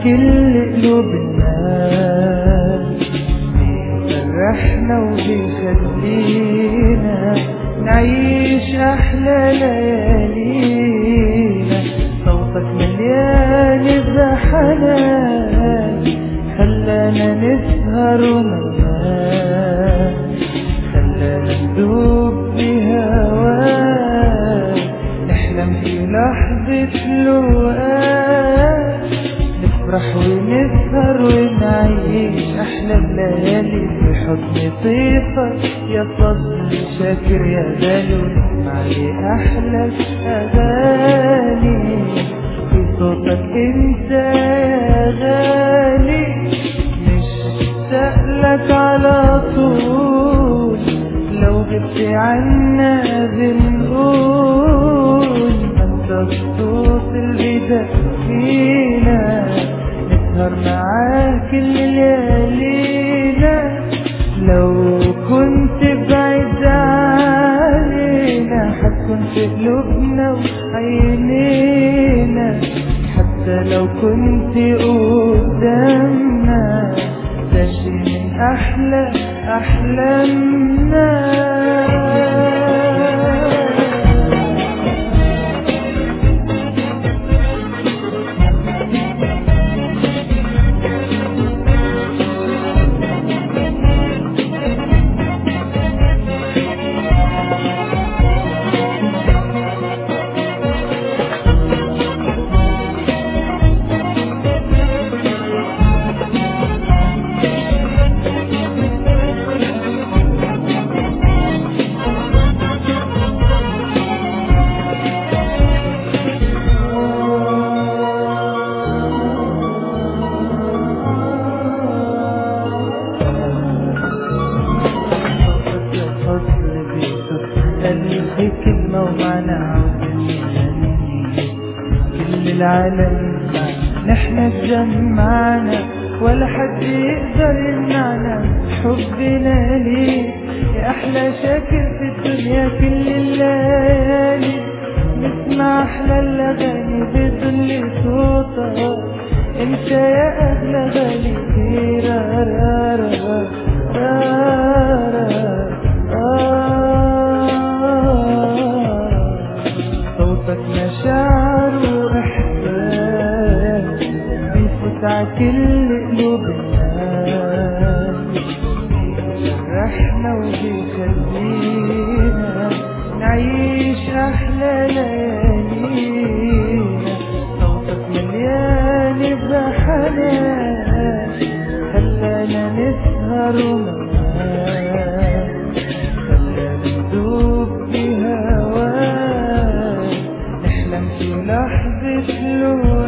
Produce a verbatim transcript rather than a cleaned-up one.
كل قلوب الناس، بيفرحنا وبيخلينا نعيش أحلى ليالينا. صوتك مليان بحنان خلانا نسهر ومنام، خلانا ندوب بهواك، نحلم في لحظة لقاك، نفرح ونسهر ونعيش أحلى الليالي في حضن طيفك يا فضل شاكر يا غالي. ونسمع لي أحلى الأغاني في صوتك انت يا غالي، نشتاق لك على طول، لو غبت عنا بنقول انت الصوت اللي دق فينا، نسهر معاك كل ليالينا. لو كنت بعيد علينا حتكون في قلوبنا وعينينا، حتى لو كنت قدامنا ده شي من أحلى أحلامنا. ألف كلمة ومعنى عاوزين نغني، كل العالم نحن اتجمعنا، ولا حد يقدر يمنعنا حبنا ليك يا أحلى شاكر في الدنيا. كل الليالي نسمع أحلى الأغاني بظل صوتك انت يا أغلى غالي. را را را را مشاعر وإحساس بيفوت على كل قلوب الناس، بيفرحنا وبيخلينا نعيش أحلى ليالينا. صوتك مليان بحنان خلانا نسهر ومنام، خلانا ندوب بهواك، نحلم في لحظة لقاك.